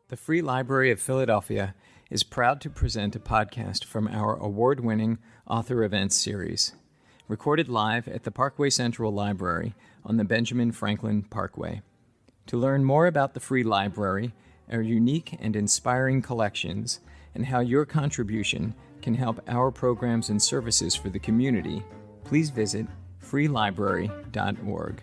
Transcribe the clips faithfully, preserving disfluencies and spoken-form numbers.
The Free Library of Philadelphia is proud to present a podcast from our award-winning author events series, recorded live at the Parkway Central Library on the Benjamin Franklin Parkway. To learn more about the Free Library, our unique and inspiring collections, and how your contribution can help our programs and services for the community, please visit free library dot org.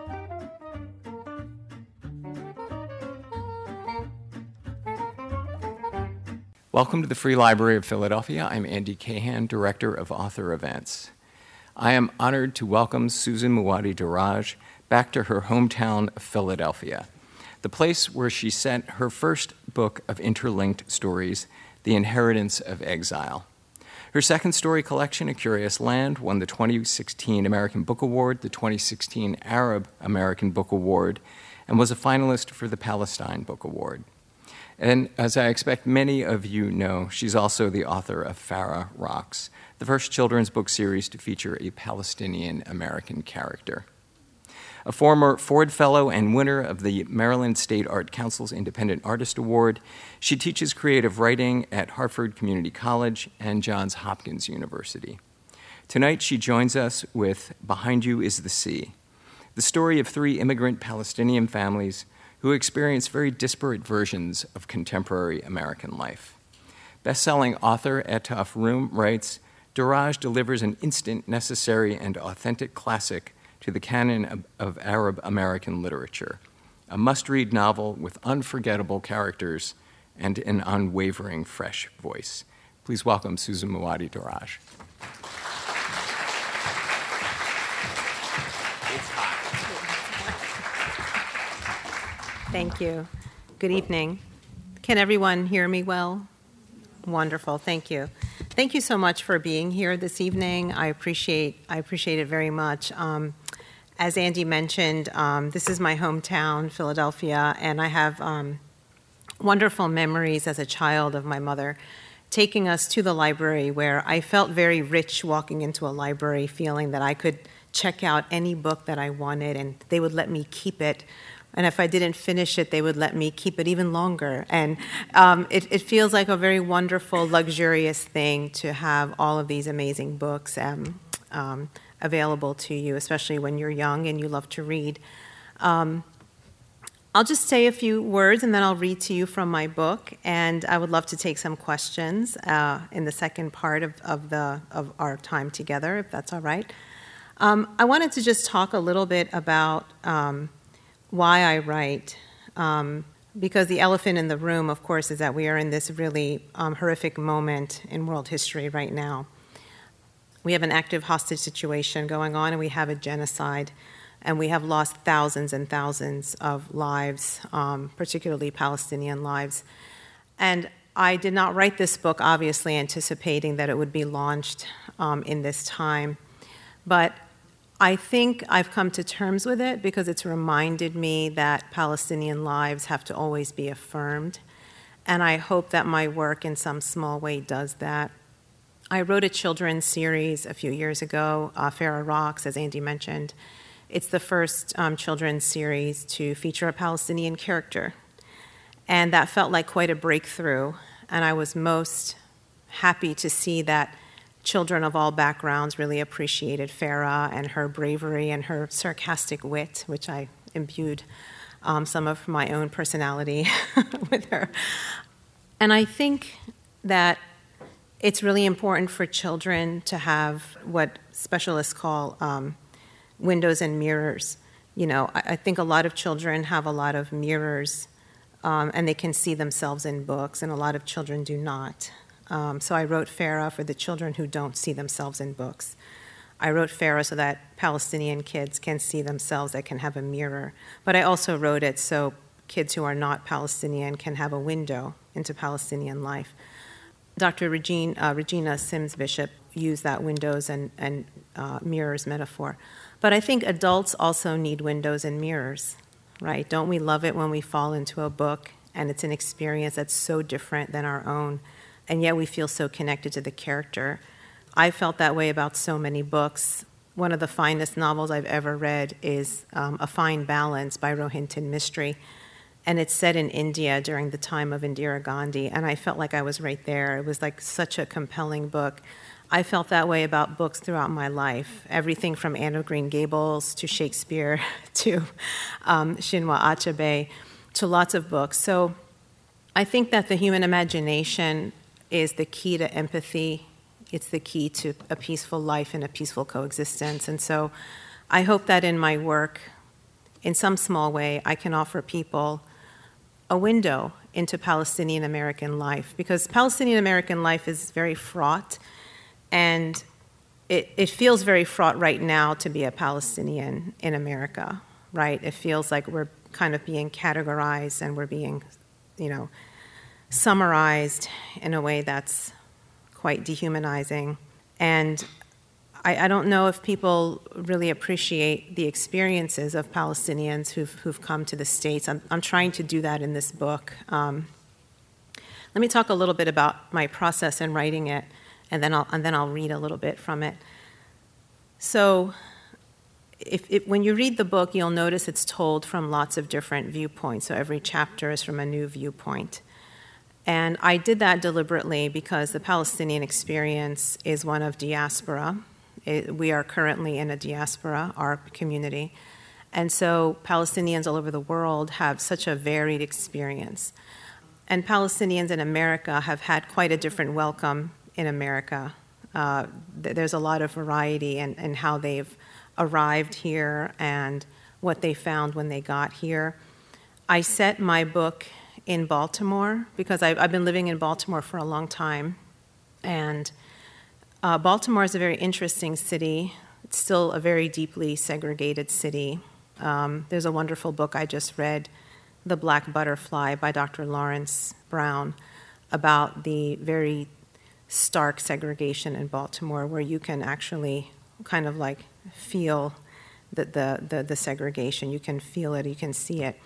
Welcome to the Free Library of Philadelphia. I'm Andy Cahan, Director of Author Events. I am honored to welcome Susan Moodadi-Darraj back to her hometown of Philadelphia, the place where she sent her first book of interlinked stories, The Inheritance of Exile. Her second story collection, A Curious Land, won the twenty sixteen American Book Award, the twenty sixteen Arab American Book Award, and was a finalist for the Palestine Book Award. And as I expect many of you know, she's also the author of Farah Rocks, the first children's book series to feature a Palestinian-American character. A former Ford Fellow and winner of the Maryland State Art Council's Independent Artist Award, she teaches creative writing at Hartford Community College and Johns Hopkins University. Tonight, she joins us with Behind You is the Sea, the story of three immigrant Palestinian families who experience very disparate versions of contemporary American life. Best-selling author Etaf Rum writes, Darraj delivers an instant, necessary, and authentic classic to the canon of, of Arab American literature, a must-read novel with unforgettable characters and an unwavering fresh voice. Please welcome Susan Moodadi-Darraj. Thank you. Good evening. Can everyone hear me well? Wonderful. Thank you. Thank you so much for being here this evening. I appreciate I appreciate it very much. Um, as Andy mentioned, um, this is my hometown, Philadelphia, and I have um, wonderful memories as a child of my mother taking us to the library, where I felt very rich walking into a library, feeling that I could check out any book that I wanted, and they would let me keep it. And if I didn't finish it, they would let me keep it even longer. And um, it, it feels like a very wonderful, luxurious thing to have all of these amazing books um, um, available to you, especially when you're young and you love to read. Um, I'll just say a few words, and then I'll read to you from my book. And I would love to take some questions uh, in the second part of, of, the, of our time together, if that's all right. Um, I wanted to just talk a little bit about Um, why I write, um, because the elephant in the room, of course, is that we are in this really um, horrific moment in world history right now. We have an active hostage situation going on, and we have a genocide, and we have lost thousands and thousands of lives, um, particularly Palestinian lives. And I did not write this book, obviously, anticipating that it would be launched um, in this time, but I think I've come to terms with it because it's reminded me that Palestinian lives have to always be affirmed, and I hope that my work in some small way does that. I wrote a children's series a few years ago, uh, Farah Rocks, as Andy mentioned. It's the first um, children's series to feature a Palestinian character, and that felt like quite a breakthrough, and I was most happy to see that children of all backgrounds really appreciated Farah and her bravery and her sarcastic wit, which I imbued um, some of my own personality with her. And I think that it's really important for children to have what specialists call um, windows and mirrors. You know, I, I think a lot of children have a lot of mirrors, um, and they can see themselves in books, and a lot of children do not. Um, so I wrote Farah for the children who don't see themselves in books. I wrote Farah so that Palestinian kids can see themselves, that can have a mirror. But I also wrote it so kids who are not Palestinian can have a window into Palestinian life. Doctor Regine, uh, Regina Sims Bishop used that windows and, and uh, mirrors metaphor. But I think adults also need windows and mirrors, right? Don't we love it when we fall into a book and it's an experience that's so different than our own, and yet we feel so connected to the character? I felt that way about so many books. One of the finest novels I've ever read is um, A Fine Balance by Rohinton Mistry. and it's set in India during the time of Indira Gandhi, and I felt like I was right there. It was like such a compelling book. I felt that way about books throughout my life, everything from Anne of Green Gables to Shakespeare to um, Chinua Achebe to lots of books. So I think that the human imagination is the key to empathy. It's the key to a peaceful life and a peaceful coexistence. And so I hope that in my work, in some small way, I can offer people a window into Palestinian American life, because Palestinian American life is very fraught, and it, it feels very fraught right now to be a Palestinian in America, right? It feels like we're kind of being categorized and we're being, you know, summarized in a way that's quite dehumanizing. And I, I don't know if people really appreciate the experiences of Palestinians who've, who've come to the States. I'm, I'm trying to do that in this book. Um, let me talk a little bit about my process in writing it, and then I'll, and then I'll read a little bit from it. So if, if, when you read the book, you'll notice it's told from lots of different viewpoints. So every chapter is from a new viewpoint. And I did that deliberately because the Palestinian experience is one of diaspora. It, we are currently in a diaspora, our community. And so Palestinians all over the world have such a varied experience. And Palestinians in America have had quite a different welcome in America. Uh, th- there's a lot of variety in, in how they've arrived here and what they found when they got here. I set my book in Baltimore because I've, I've been living in Baltimore for a long time. And uh, Baltimore is a very interesting city. It's still a very deeply segregated city. Um, there's a wonderful book I just read, The Black Butterfly by Doctor Lawrence Brown, about the very stark segregation in Baltimore, where you can actually kind of like feel the, the, the, the segregation. You can feel it, you can see it.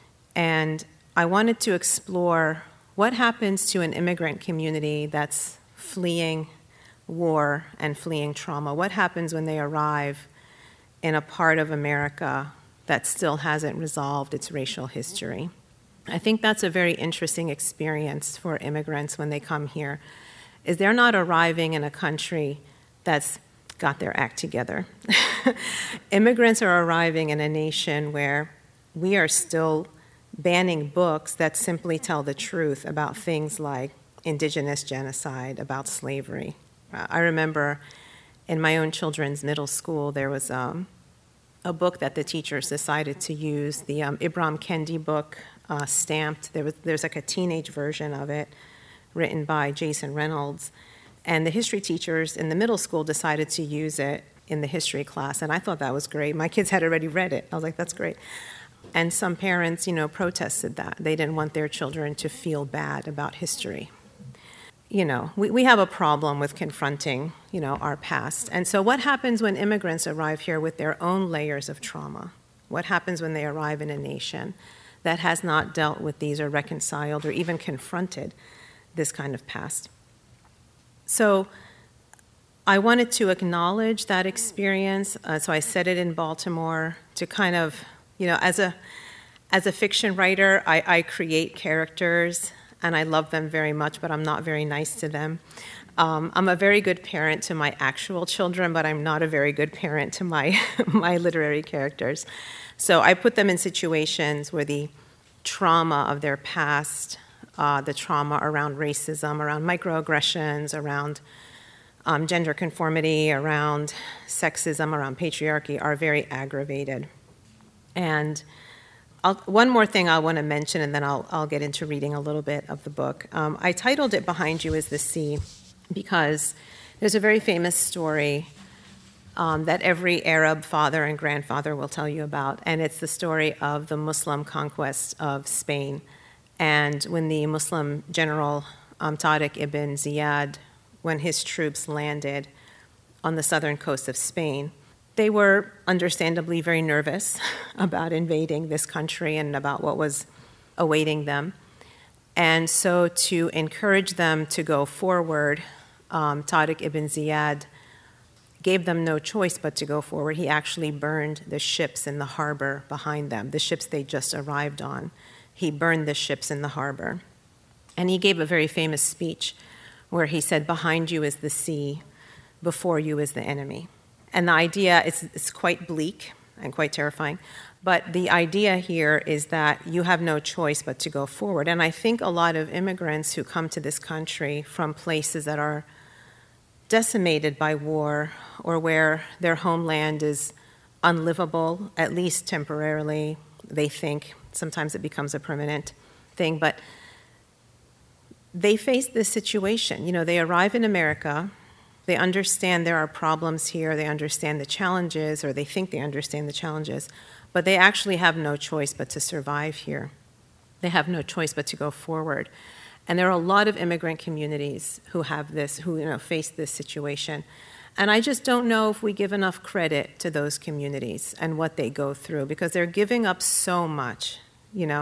And I wanted to explore what happens to an immigrant community that's fleeing war and fleeing trauma. What happens when they arrive in a part of America that still hasn't resolved its racial history? I think that's a very interesting experience for immigrants when they come here, is they're not arriving in a country that's got their act together. Immigrants are arriving in a nation where we are still banning books that simply tell the truth about things like indigenous genocide, about slavery. Uh, I remember in my own children's middle school, there was um, a book that the teachers decided to use, the um, Ibram Kendi book, uh, stamped. There was, there's like a teenage version of it written by Jason Reynolds. And the history teachers in the middle school decided to use it in the history class, and I thought that was great. My kids had already read it. I was like, that's great. And some parents, you know, protested that. They didn't want their children to feel bad about history. You know, we, we have a problem with confronting, you know, our past. And so what happens when immigrants arrive here with their own layers of trauma? What happens when they arrive in a nation that has not dealt with these or reconciled or even confronted this kind of past? So I wanted to acknowledge that experience. Uh, so I set it in Baltimore to kind of, you know, as a as a fiction writer, I, I create characters, and I love them very much, but I'm not very nice to them. Um, I'm a very good parent to my actual children, but I'm not a very good parent to my my literary characters. So I put them in situations where the trauma of their past, uh, the trauma around racism, around microaggressions, around um, gender conformity, around sexism, around patriarchy, are very aggravated. And I'll, one more thing I want to mention, and then I'll, I'll get into reading a little bit of the book. Um, I titled it Behind You is the Sea because there's a very famous story um, that every Arab father and grandfather will tell you about, and it's the story of the Muslim conquest of Spain. And when the Muslim general um, Tariq ibn Ziyad, when his troops landed on the southern coast of Spain, they were understandably very nervous about invading this country and about what was awaiting them. And so to encourage them to go forward, um, Tariq ibn Ziyad gave them no choice but to go forward. He actually burned the ships in the harbor behind them, the ships they just arrived on. he burned the ships in the harbor. And he gave a very famous speech where he said, "Behind you is the sea, before you is the enemy." And the idea is, is quite bleak and quite terrifying. But the idea here is that you have no choice but to go forward. And I think a lot of immigrants who come to this country from places that are decimated by war or where their homeland is unlivable, at least temporarily, they think. Sometimes it becomes a permanent thing. But they face this situation. You know, they arrive in America. They understand there are problems here. They understand the challenges, or they think they understand the challenges. But they actually have no choice but to survive here. They have no choice but to go forward. And there are a lot of immigrant communities who have this, who, you know, face this situation. And I just don't know if we give enough credit to those communities and what they go through, because they're giving up so much, you know.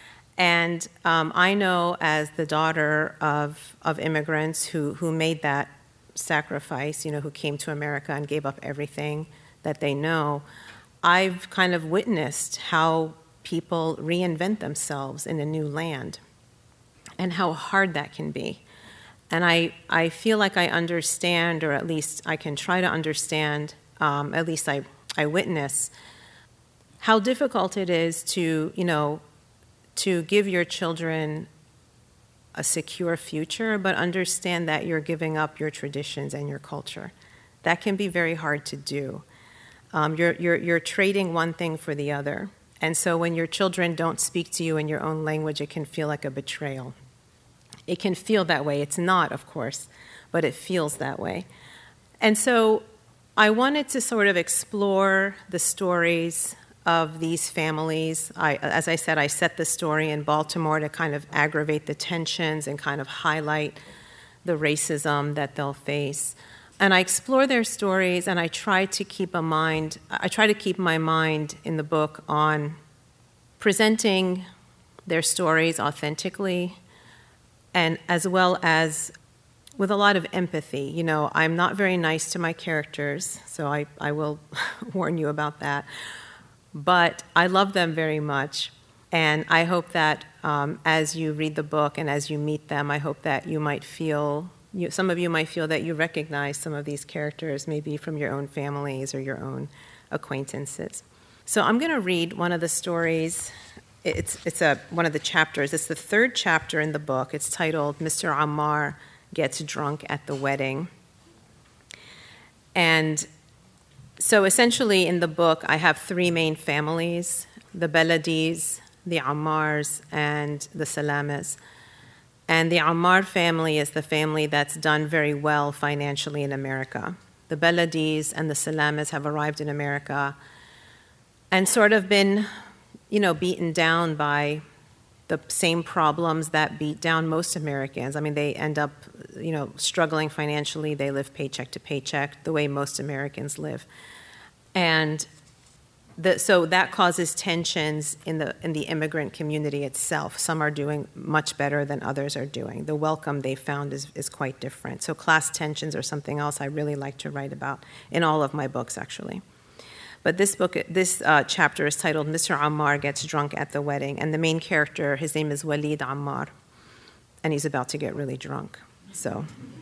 And um, I know, as the daughter of, of immigrants who, who made that sacrifice, you know, who came to America and gave up everything that they know, I've kind of witnessed how people reinvent themselves in a new land and how hard that can be. And I, I feel like I understand, or at least I can try to understand, um, at least I, I witness, how difficult it is to, you know, to give your children a secure future, but understand that you're giving up your traditions and your culture. That can be very hard to do. Um, you're, you're, you're trading one thing for the other. And so when your children don't speak to you in your own language, it can feel like a betrayal. It can feel that way. It's not, of course, but it feels that way. And so I wanted to sort of explore the stories of these families. I, as I said, I set the story in Baltimore to kind of aggravate the tensions and kind of highlight the racism that they'll face. And I explore their stories, and I try to keep a mind, I try to keep my mind in the book on presenting their stories authentically, and as well as with a lot of empathy. You know, I'm not very nice to my characters, so I, I will warn you about that. But I love them very much, and I hope that um, as you read the book and as you meet them, I hope that you might feel, you, some of you might feel that you recognize some of these characters, maybe from your own families or your own acquaintances. So I'm going to read one of the stories. It's, it's a, one of the chapters. It's the third chapter in the book. It's titled, Mister Ammar Gets Drunk at the Wedding. And so essentially in the book, I have three main families: the Beladis, the Ammars, and the Salamas. And the Ammar family is the family that's done very well financially in America. The Beladis and the Salamas have arrived in America and sort of been, you know, beaten down by the same problems that beat down most Americans. I mean, they end up, you know, struggling financially. They live paycheck to paycheck, the way most Americans live. And the, so that causes tensions in the in the immigrant community itself. Some are doing much better than others are doing. The welcome they found is, is quite different. So class tensions are something else I really like to write about in all of my books, actually. But this book, this uh, chapter is titled Mister Ammar Gets Drunk at the Wedding, and the main character, his name is Walid Ammar, and he's about to get really drunk. So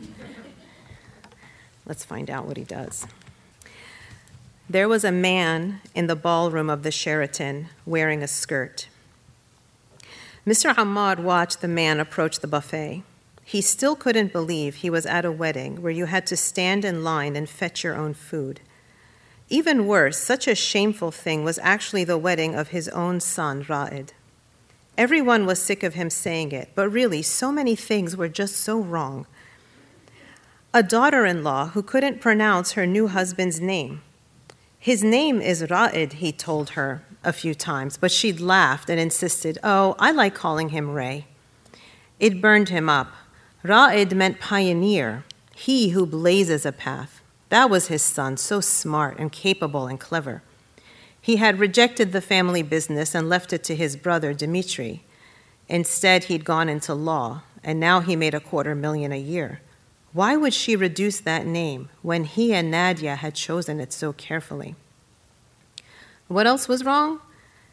let's find out what he does. There was a man in the ballroom of the Sheraton wearing a skirt. Mister Ammar watched the man approach the buffet. He still couldn't believe he was at a wedding where you had to stand in line and fetch your own food. Even worse, such a shameful thing was actually the wedding of his own son, Ra'id. Everyone was sick of him saying it, but really, so many things were just so wrong. A daughter-in-law who couldn't pronounce her new husband's name. His name is Ra'id, he told her a few times, but she'd laughed and insisted, oh, I like calling him Ray. It burned him up. Ra'id meant pioneer, he who blazes a path. That was his son, so smart and capable and clever. He had rejected the family business and left it to his brother, Dimitri. Instead, he'd gone into law, and now he made a quarter million a year. Why would she reduce that name when he and Nadia had chosen it so carefully? What else was wrong?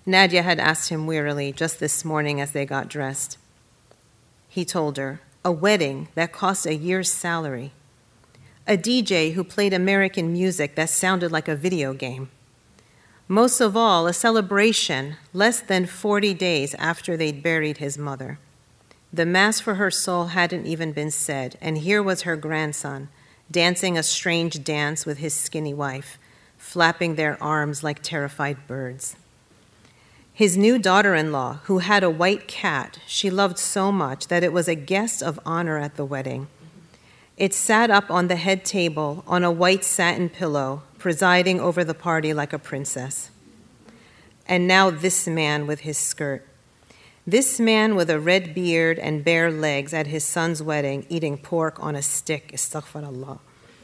Nadia had asked him wearily just this morning as they got dressed. He told her, a wedding that cost a year's salary. A D J who played American music that sounded like a video game. Most of all, a celebration less than forty days after they'd buried his mother. The mass for her soul hadn't even been said, and here was her grandson, dancing a strange dance with his skinny wife, flapping their arms like terrified birds. His new daughter-in-law, who had a white cat she loved so much that it was a guest of honor at the wedding. It sat up on the head table on a white satin pillow, presiding over the party like a princess. And now this man with his skirt. This man with a red beard and bare legs at his son's wedding, eating pork on a stick, astaghfirullah.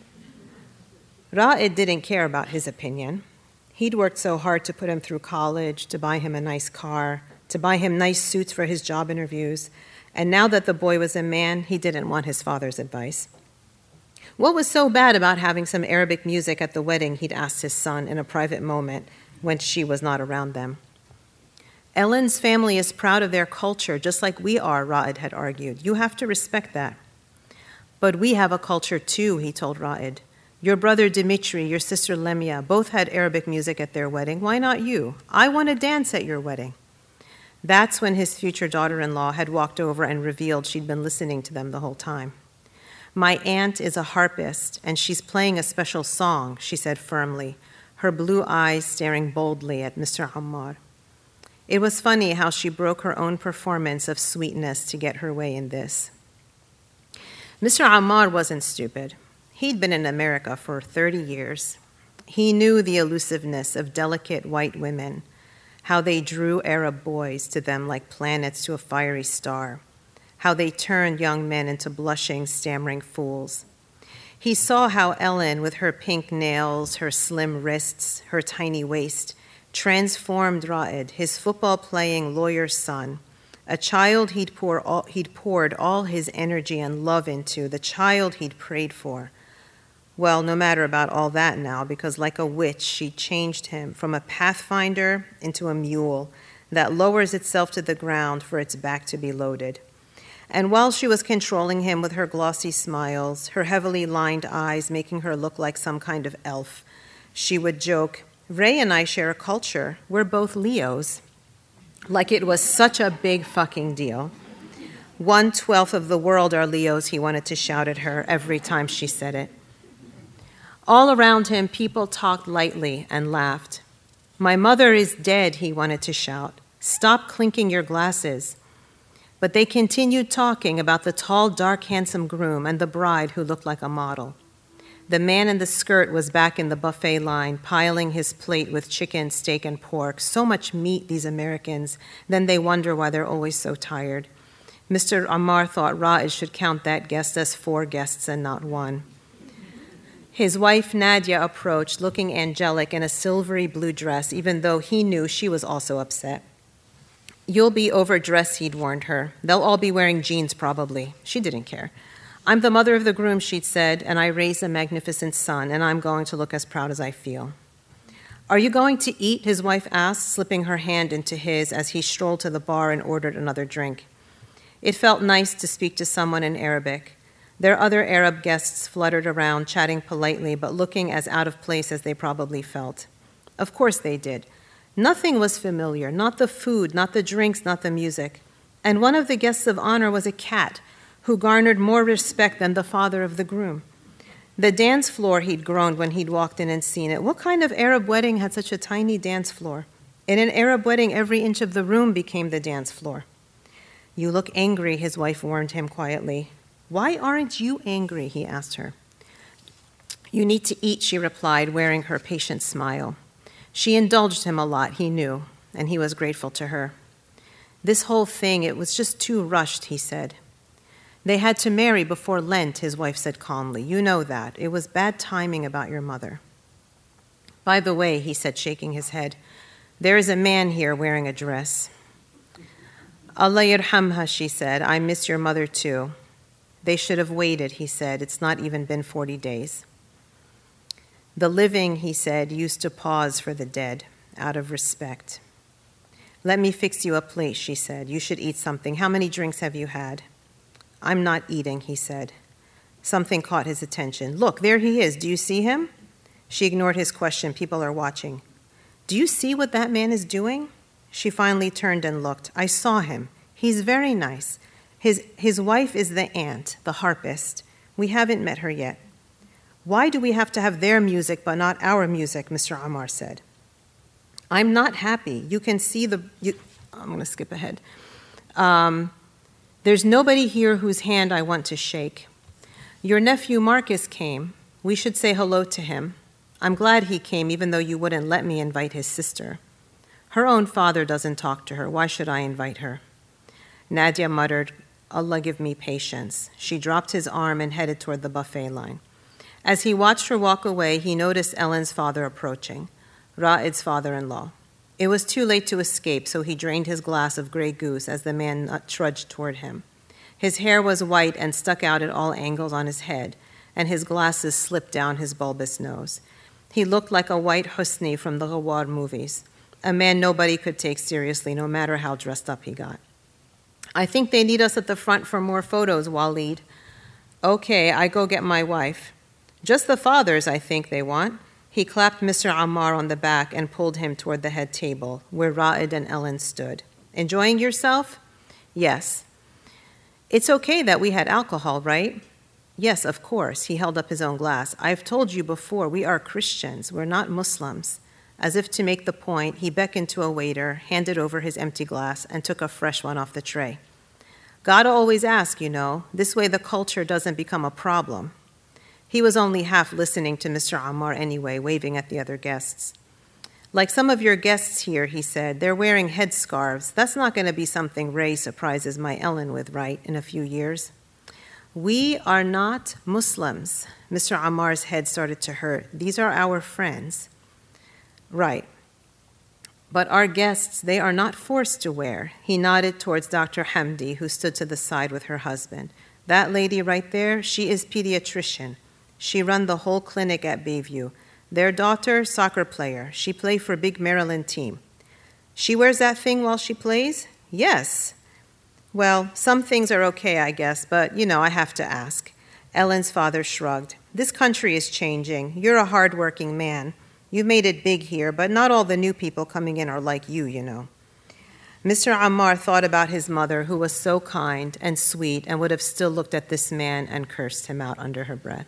Ra'ed didn't care about his opinion. He'd worked so hard to put him through college, to buy him a nice car, to buy him nice suits for his job interviews, and now that the boy was a man, he didn't want his father's advice. What was so bad about having some Arabic music at the wedding, he'd asked his son in a private moment when she was not around them. Ellen's family is proud of their culture, just like we are, Ra'ed had argued. You have to respect that. But we have a culture too, he told Ra'ed. Your brother Dimitri, your sister Lemia, both had Arabic music at their wedding. Why not you? I want to dance at your wedding. That's when his future daughter-in-law had walked over and revealed she'd been listening to them the whole time. My aunt is a harpist, and she's playing a special song, she said firmly, her blue eyes staring boldly at Mister Ammar. It was funny how she broke her own performance of sweetness to get her way in this. Mister Ammar wasn't stupid. He'd been in America for thirty years. He knew the elusiveness of delicate white women, how they drew Arab boys to them like planets to a fiery star, how they turned young men into blushing, stammering fools. He saw how Ellen, with her pink nails, her slim wrists, her tiny waist, transformed Ra'ed, his football-playing lawyer's son, a child he'd, pour all, he'd poured all his energy and love into, the child he'd prayed for. Well, no matter about all that now, because like a witch, she changed him from a pathfinder into a mule that lowers itself to the ground for its back to be loaded. And while she was controlling him with her glossy smiles, her heavily lined eyes making her look like some kind of elf, she would joke, Ray and I share a culture. We're both Leos. Like it was such a big fucking deal. One-twelfth of the world are Leos, he wanted to shout at her every time she said it. All around him, people talked lightly and laughed. My mother is dead, he wanted to shout. Stop clinking your glasses. But they continued talking about the tall, dark, handsome groom and the bride who looked like a model. The man in the skirt was back in the buffet line, piling his plate with chicken, steak, and pork. So much meat, these Americans. Then they wonder why they're always so tired. Mister Ammar thought Ra'ed should count that guest as four guests and not one. His wife, Nadia, approached, looking angelic in a silvery blue dress, even though he knew she was also upset. You'll be overdressed, he'd warned her. They'll all be wearing jeans, probably. She didn't care. I'm the mother of the groom, she'd said, and I raised a magnificent son, and I'm going to look as proud as I feel. Are you going to eat? His wife asked, slipping her hand into his as he strolled to the bar and ordered another drink. It felt nice to speak to someone in Arabic. Their other Arab guests fluttered around, chatting politely, but looking as out of place as they probably felt. Of course they did. Nothing was familiar, not the food, not the drinks, not the music. And one of the guests of honor was a cat who garnered more respect than the father of the groom. The dance floor, he'd groaned when he'd walked in and seen it. What kind of Arab wedding had such a tiny dance floor? In an Arab wedding, every inch of the room became the dance floor. You look angry, his wife warned him quietly. Why aren't you angry? He asked her. You need to eat, she replied, wearing her patient smile. She indulged him a lot, he knew, and he was grateful to her. This whole thing, it was just too rushed, he said. They had to marry before Lent, his wife said calmly. You know that. It was bad timing about your mother. By the way, he said, shaking his head, there is a man here wearing a dress. Allah yarhamha, she said. I miss your mother too. They should have waited, he said. It's not even been forty days. The living, he said, used to pause for the dead, out of respect. "Let me fix you a plate," she said. "You should eat something. How many drinks have you had?" "I'm not eating," he said. Something caught his attention. "Look, there he is. Do you see him?" She ignored his question. People are watching. "Do you see what that man is doing?" She finally turned and looked. "I saw him. He's very nice. His, his wife is the aunt, the harpist. We haven't met her yet." "Why do we have to have their music but not our music?" Mister Ammar said. "I'm not happy. You can see the..." You, I'm going to skip ahead. Um, There's nobody here whose hand I want to shake. Your nephew Marcus came. We should say hello to him. I'm glad he came, even though you wouldn't let me invite his sister. Her own father doesn't talk to her. Why should I invite her?" Nadia muttered, "Allah give me patience." She dropped his arm and headed toward the buffet line. As he watched her walk away, he noticed Ellen's father approaching, Ra'id's father-in-law. It was too late to escape, so he drained his glass of Grey Goose as the man trudged toward him. His hair was white and stuck out at all angles on his head, and his glasses slipped down his bulbous nose. He looked like a white Husni from the Ghawar movies, a man nobody could take seriously, no matter how dressed up he got. "I think they need us at the front for more photos, Waleed." "Okay, I go get my wife." "Just the fathers, I think they want." He clapped Mister Ammar on the back and pulled him toward the head table, where Ra'id and Ellen stood. "Enjoying yourself?" "Yes." "It's okay that we had alcohol, right?" "Yes, of course." He held up his own glass. "I've told you before, we are Christians. We're not Muslims." As if to make the point, he beckoned to a waiter, handed over his empty glass, and took a fresh one off the tray. "Gotta always ask, you know. This way the culture doesn't become a problem." He was only half listening to Mister Ammar anyway, waving at the other guests. "Like some of your guests here," he said, "they're wearing headscarves. That's not going to be something Ray surprises my Ellen with, right, in a few years?" "We are not Muslims." Mister Ammar's head started to hurt. "These are our friends." "Right. But our guests, they are not forced to wear." He nodded towards Doctor Hamdi, who stood to the side with her husband. "That lady right there, she is pediatrician. She run the whole clinic at Bayview. Their daughter, soccer player. She play for big Maryland team." "She wears that thing while she plays?" "Yes." "Well, some things are okay, I guess, but, you know, I have to ask." Ellen's father shrugged. "This country is changing. You're a hard-working man. You've made it big here, but not all the new people coming in are like you, you know." Mister Ammar thought about his mother, who was so kind and sweet and would have still looked at this man and cursed him out under her breath.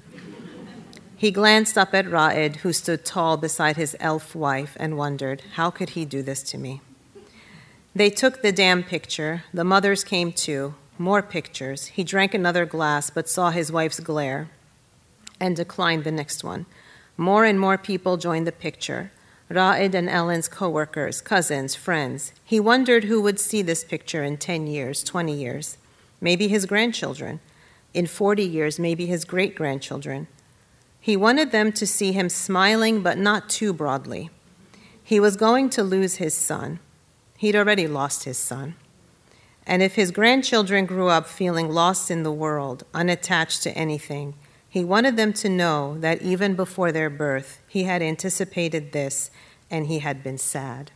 He glanced up at Ra'id, who stood tall beside his elf wife, and wondered, how could he do this to me? They took the damn picture. The mothers came too. More pictures. He drank another glass, but saw his wife's glare and declined the next one. More and more people joined the picture. Ra'id and Ellen's co-workers, cousins, friends. He wondered who would see this picture in ten years, twenty years. Maybe his grandchildren. In forty years, maybe his great-grandchildren. He wanted them to see him smiling, but not too broadly. He was going to lose his son. He'd already lost his son. And if his grandchildren grew up feeling lost in the world, unattached to anything, he wanted them to know that even before their birth, he had anticipated this, and he had been sad.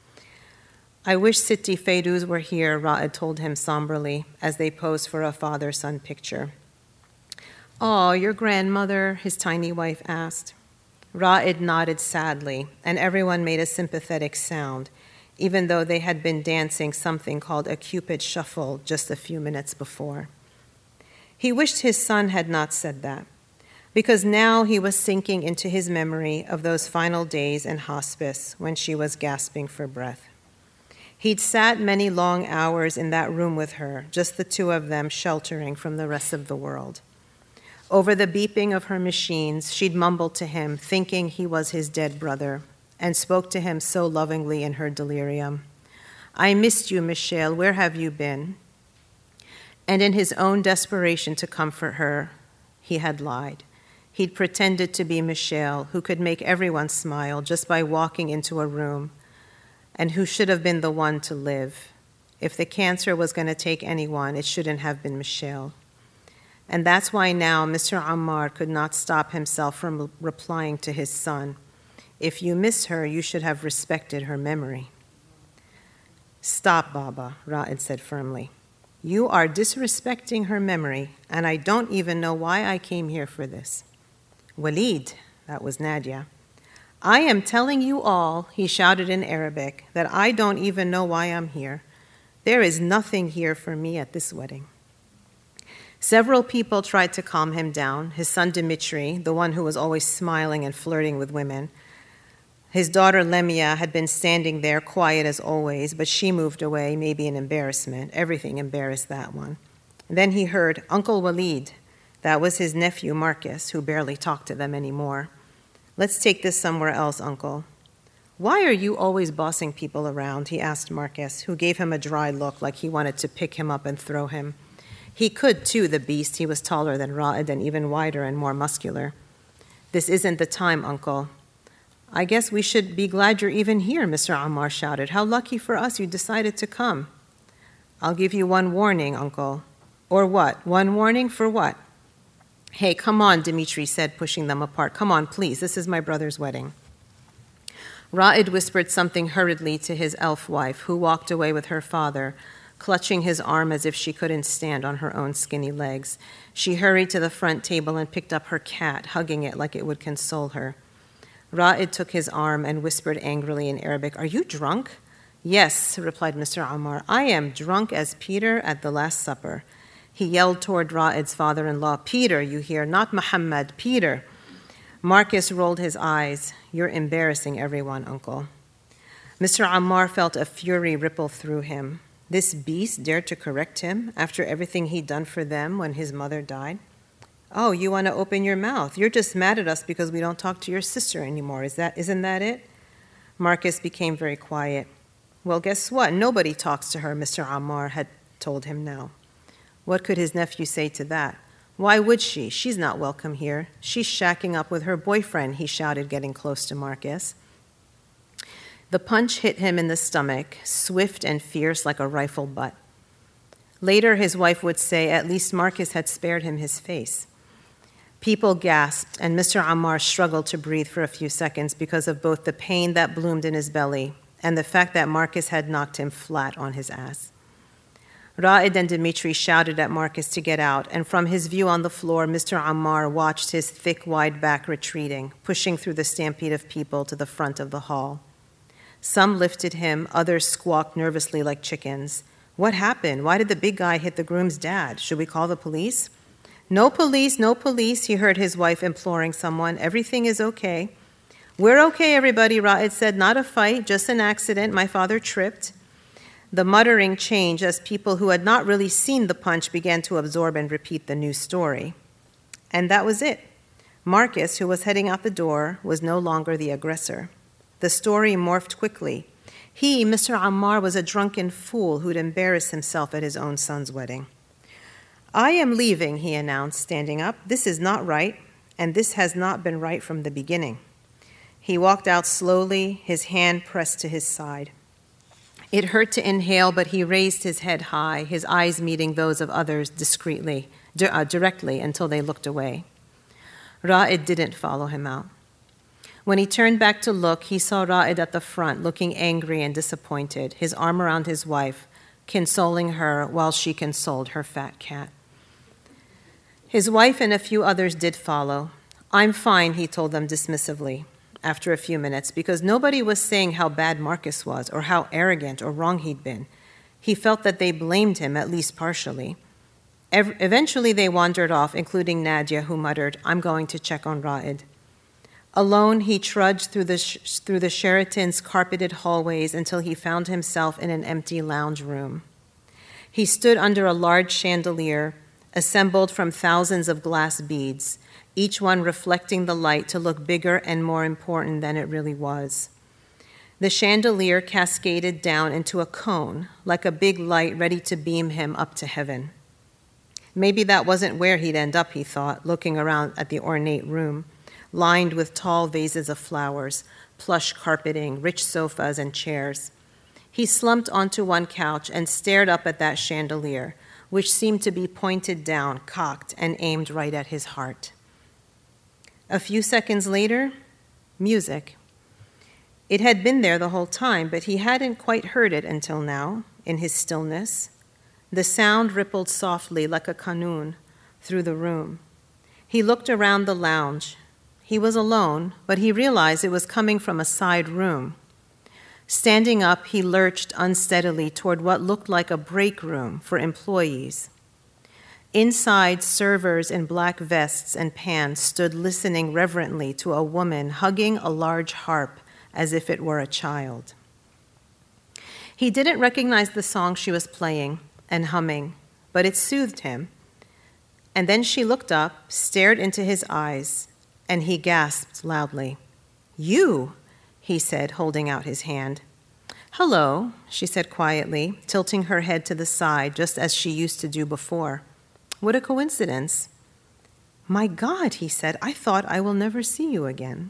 "I wish Siti Feiruz were here," Ra'id told him somberly, as they posed for a father-son picture. "Oh, your grandmother?" his tiny wife asked. Ra'id nodded sadly, and everyone made a sympathetic sound, even though they had been dancing something called a Cupid shuffle just a few minutes before. He wished his son had not said that, because now he was sinking into his memory of those final days in hospice when she was gasping for breath. He'd sat many long hours in that room with her, just the two of them sheltering from the rest of the world. Over the beeping of her machines, she'd mumbled to him, thinking he was his dead brother, and spoke to him so lovingly in her delirium. "I missed you, Michelle. Where have you been?" And in his own desperation to comfort her, he had lied. He'd pretended to be Michelle, who could make everyone smile just by walking into a room, and who should have been the one to live. If the cancer was going to take anyone, it shouldn't have been Michelle. And that's why now Mister Ammar could not stop himself from replying to his son, "If you miss her, you should have respected her memory." Stop, Baba, Ra'id said firmly. You are disrespecting her memory, and I don't even know why I came here for this. Walid, that was Nadia. I am telling you all, he shouted in Arabic, that I don't even know why I'm here. There is nothing here for me at this wedding. Several people tried to calm him down. His son Dimitri, the one who was always smiling and flirting with women. His daughter Lemia had been standing there, quiet as always, but she moved away, maybe in embarrassment. Everything embarrassed that one. And then he heard Uncle Walid. That was his nephew Marcus, who barely talked to them anymore. Let's take this somewhere else, Uncle. Why are you always bossing people around? He asked Marcus, who gave him a dry look like he wanted to pick him up and throw him. He could, too, the beast. He was taller than Ra'id and even wider and more muscular. This isn't the time, Uncle. I guess we should be glad you're even here, Mister Ammar shouted. How lucky for us you decided to come. I'll give you one warning, Uncle. Or what? One warning for what? Hey, come on, Dimitri said, pushing them apart. Come on, please. This is my brother's wedding. Ra'id whispered something hurriedly to his elf wife, who walked away with her father, clutching his arm as if she couldn't stand on her own skinny legs. She hurried to the front table and picked up her cat, hugging it like it would console her. Ra'id took his arm and whispered angrily in Arabic, Are you drunk? Yes, replied Mister Ammar. I am drunk as Peter at the Last Supper. He yelled toward Ra'id's father-in-law, Peter, you hear, not Muhammad, Peter. Marcus rolled his eyes. You're embarrassing everyone, Uncle. Mister Ammar felt a fury ripple through him. This beast dared to correct him after everything he'd done for them when his mother died. Oh, you want to open your mouth. You're just mad at us because we don't talk to your sister anymore. Is that, isn't that it? Marcus became very quiet. Well, guess what? Nobody talks to her, Mister Ammar had told him now. What could his nephew say to that? Why would she? She's not welcome here. She's shacking up with her boyfriend, he shouted, getting close to Marcus. The punch hit him in the stomach, swift and fierce like a rifle butt. Later, his wife would say, at least Marcus had spared him his face. People gasped, and Mister Ammar struggled to breathe for a few seconds because of both the pain that bloomed in his belly and the fact that Marcus had knocked him flat on his ass. Ra'id and Dimitri shouted at Marcus to get out, and from his view on the floor, Mister Ammar watched his thick, wide back retreating, pushing through the stampede of people to the front of the hall. Some lifted him, others squawked nervously like chickens. What happened? Why did the big guy hit the groom's dad? Should we call the police? No police, no police, he heard his wife imploring someone. Everything is okay. We're okay, everybody, Ra'id said. Not a fight, just an accident. My father tripped. The muttering changed as people who had not really seen the punch began to absorb and repeat the new story. And that was it. Marcus, who was heading out the door, was no longer the aggressor. The story morphed quickly. He, Mister Ammar, was a drunken fool who'd embarrassed himself at his own son's wedding. I am leaving, he announced, standing up. This is not right, and this has not been right from the beginning. He walked out slowly, his hand pressed to his side. It hurt to inhale, but he raised his head high, his eyes meeting those of others discreetly, di- uh, directly until they looked away. Ra'id didn't follow him out. When he turned back to look, he saw Ra'id at the front, looking angry and disappointed, his arm around his wife, consoling her while she consoled her fat cat. His wife and a few others did follow. I'm fine, he told them dismissively after a few minutes, because nobody was saying how bad Marcus was or how arrogant or wrong he'd been. He felt that they blamed him, at least partially. Ev- eventually they wandered off, including Nadia, who muttered, I'm going to check on Ra'id. Alone, he trudged through the, sh- through the Sheraton's carpeted hallways until he found himself in an empty lounge room. He stood under a large chandelier, assembled from thousands of glass beads, each one reflecting the light to look bigger and more important than it really was. The chandelier cascaded down into a cone, like a big light ready to beam him up to heaven. Maybe that wasn't where he'd end up, he thought, looking around at the ornate room, lined with tall vases of flowers, plush carpeting, rich sofas, and chairs. He slumped onto one couch and stared up at that chandelier, which seemed to be pointed down, cocked, and aimed right at his heart. A few seconds later, music. It had been there the whole time, but he hadn't quite heard it until now, in his stillness. The sound rippled softly like a kanun through the room. He looked around the lounge. He was alone, but he realized it was coming from a side room. Standing up, he lurched unsteadily toward what looked like a break room for employees. Inside, servers in black vests and pants stood listening reverently to a woman hugging a large harp as if it were a child. He didn't recognize the song she was playing and humming, but it soothed him. And then she looked up, stared into his eyes, and he gasped loudly. "You!" he said, holding out his hand. "Hello," she said quietly, tilting her head to the side, just as she used to do before. "What a coincidence." "My God," he said, "I thought I will never see you again."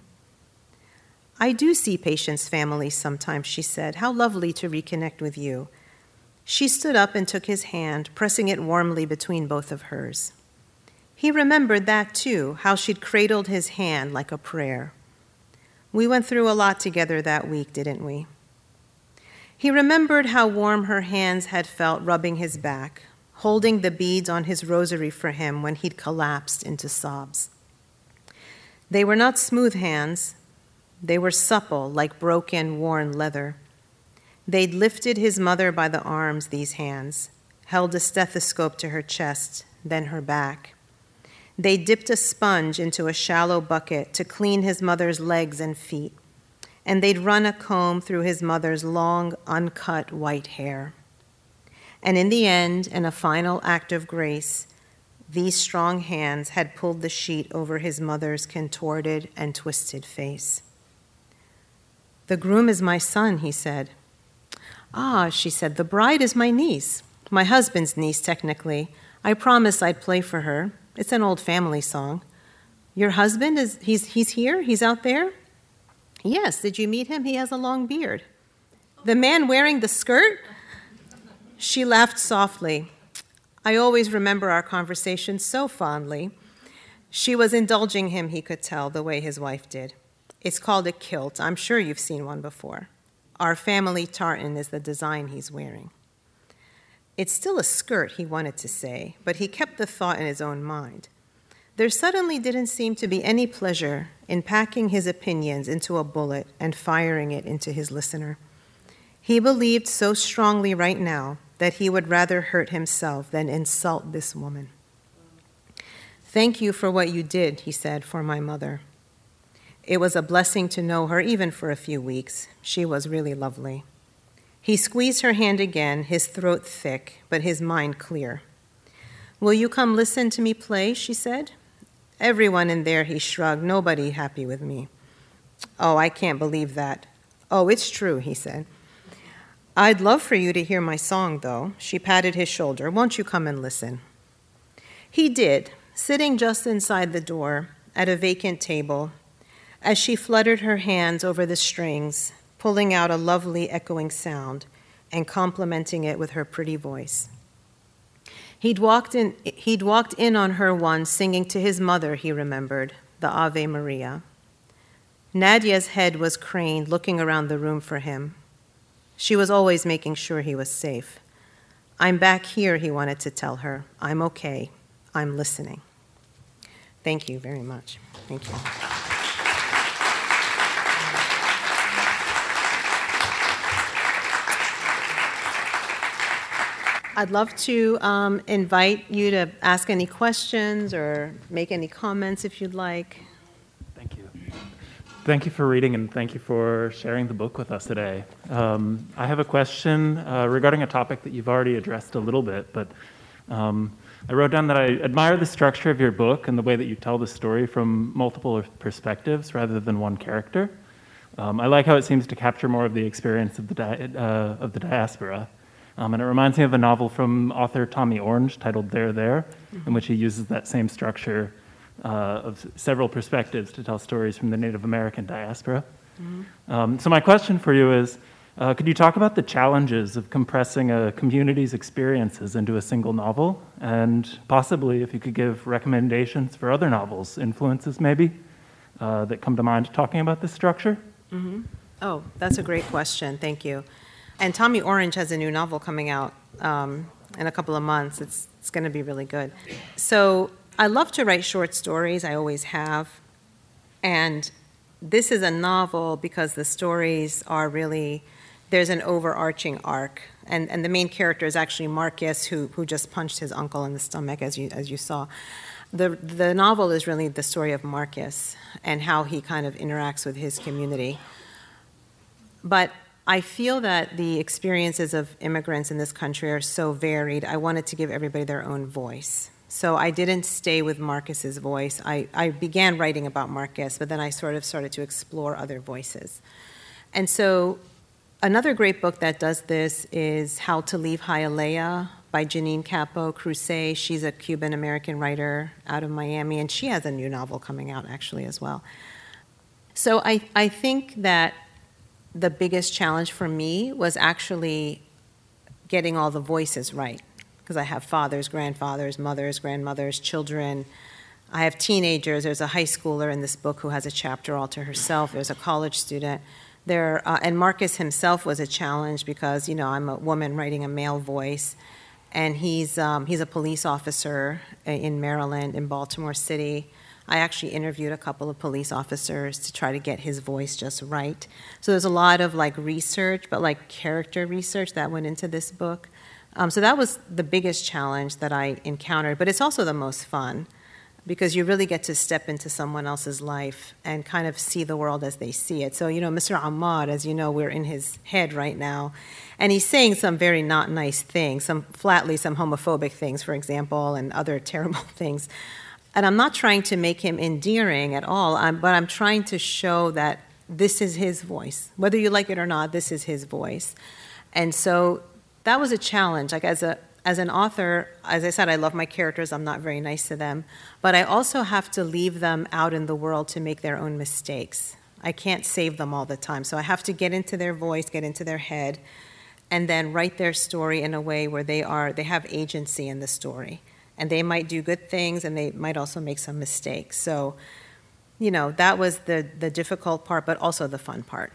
"I do see patients' families sometimes," she said. "How lovely to reconnect with you." She stood up and took his hand, pressing it warmly between both of hers. He remembered that, too, how she'd cradled his hand like a prayer. We went through a lot together that week, didn't we? He remembered how warm her hands had felt rubbing his back, holding the beads on his rosary for him when he'd collapsed into sobs. They were not smooth hands. They were supple, like broken, worn leather. They'd lifted his mother by the arms, these hands, held a stethoscope to her chest, then her back. They dipped a sponge into a shallow bucket to clean his mother's legs and feet, and they'd run a comb through his mother's long, uncut white hair. And in the end, in a final act of grace, these strong hands had pulled the sheet over his mother's contorted and twisted face. "The groom is my son," he said. "Ah," she said, "the bride is my niece, my husband's niece, technically. I promised I'd play for her. It's an old family song." "Your husband, is he's, he's here? He's out there?" "Yes, did you meet him? He has a long beard." "The man wearing the skirt?" She laughed softly. I always remember our conversation so fondly. She was indulging him, he could tell, the way his wife did. "It's called a kilt. I'm sure you've seen one before. Our family tartan is the design he's wearing." It's still a skirt, he wanted to say, but he kept the thought in his own mind. There suddenly didn't seem to be any pleasure in packing his opinions into a bullet and firing it into his listener. He believed so strongly right now that he would rather hurt himself than insult this woman. "Thank you for what you did," he said, "for my mother. It was a blessing to know her, even for a few weeks. She was really lovely." He squeezed her hand again, his throat thick, but his mind clear. "Will you come listen to me play?" she said. "Everyone in there," he shrugged, "nobody happy with me." "Oh, I can't believe that." "Oh, it's true," he said. "I'd love for you to hear my song, though." She patted his shoulder. "Won't you come and listen?" He did, sitting just inside the door at a vacant table, as she fluttered her hands over the strings, pulling out a lovely echoing sound and complementing it with her pretty voice. He'd walked in, he'd walked in on her once singing to his mother, he remembered, the Ave Maria. Nadia's head was craned, looking around the room for him. She was always making sure he was safe. "I'm back here," he wanted to tell her. "I'm okay. I'm listening." Thank you very much. Thank you. I'd love to um, invite you to ask any questions or make any comments if you'd like. Thank you. Thank you for reading, and thank you for sharing the book with us today. Um, I have a question uh, regarding a topic that you've already addressed a little bit, but um, I wrote down that I admire the structure of your book and the way that you tell the story from multiple perspectives rather than one character. Um, I like how it seems to capture more of the experience of the, di- uh, of the diaspora. Um, and it reminds me of a novel from author Tommy Orange titled There, There, mm-hmm. in which he uses that same structure uh, of several perspectives to tell stories from the Native American diaspora. Mm-hmm. Um, so my question for you is, uh, could you talk about the challenges of compressing a community's experiences into a single novel? And possibly if you could give recommendations for other novels, influences maybe, uh, that come to mind talking about this structure? Mm-hmm. Oh, that's a great question. Thank you. And Tommy Orange has a new novel coming out um, in a couple of months. It's it's going to be really good. So I love to write short stories. I always have. And this is a novel because the stories are really, there's an overarching arc. And, and the main character is actually Marcus, who, who just punched his uncle in the stomach, as you, as you saw. The, the novel is really the story of Marcus and how he kind of interacts with his community. But I feel that the experiences of immigrants in this country are so varied. I wanted to give everybody their own voice. So I didn't stay with Marcus's voice. I, I began writing about Marcus, but then I sort of started to explore other voices. And so another great book that does this is How to Leave Hialeah by Janine Capo Crusay. She's a Cuban-American writer out of Miami, and she has a new novel coming out actually as well. So I, I think that the biggest challenge for me was actually getting all the voices right, because I have fathers, grandfathers, mothers, grandmothers, children. I have teenagers. There's a high schooler in this book who has a chapter all to herself. There's a college student. There, uh, and Marcus himself was a challenge because, you know, I'm a woman writing a male voice, and he's um, he's a police officer in Maryland, in Baltimore City. I actually interviewed a couple of police officers to try to get his voice just right. So there's a lot of like research, but like character research that went into this book. Um, so that was the biggest challenge that I encountered, but it's also the most fun because you really get to step into someone else's life and kind of see the world as they see it. So, you know, Mister Ahmad, as you know, we're in his head right now, and he's saying some very not nice things, some flatly some homophobic things, for example, and other terrible things. And I'm not trying to make him endearing at all, I'm, but I'm trying to show that this is his voice. Whether you like it or not, this is his voice. And so that was a challenge. Like as a as an author, as I said, I love my characters. I'm not very nice to them. But I also have to leave them out in the world to make their own mistakes. I can't save them all the time. So I have to get into their voice, get into their head, and then write their story in a way where they are they have agency in the story. And they might do good things, and they might also make some mistakes. So, you know, that was the, the difficult part, but also the fun part.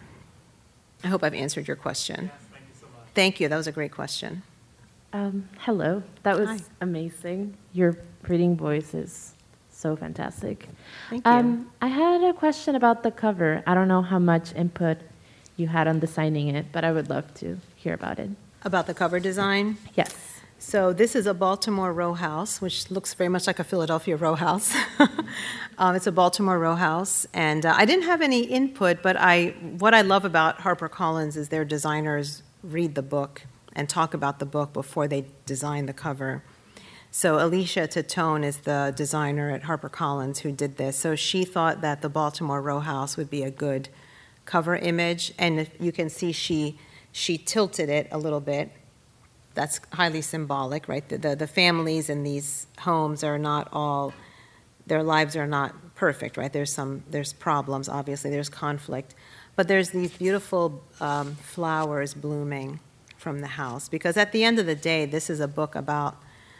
I hope I've answered your question. Yes, thank you so much. Thank you. That was a great question. Um, hello. That was Hi. amazing. Your reading voice is so fantastic. Thank you. Um, I had a question about the cover. I don't know how much input you had on designing it, but I would love to hear about it. About the cover design? Yes. So this is a Baltimore row house, which looks very much like a Philadelphia row house. um, it's a Baltimore row house, and uh, I didn't have any input, but I what I love about HarperCollins is their designers read the book and talk about the book before they design the cover. So Alicia Titone is the designer at HarperCollins who did this. So she thought that the Baltimore row house would be a good cover image, and if you can see she she tilted it a little bit. That's highly symbolic, right? The, the the families in these homes are not all, their lives are not perfect, right? There's some, there's problems, obviously, there's conflict. But there's these beautiful um, flowers blooming from the house. Because at the end of the day, this is a book about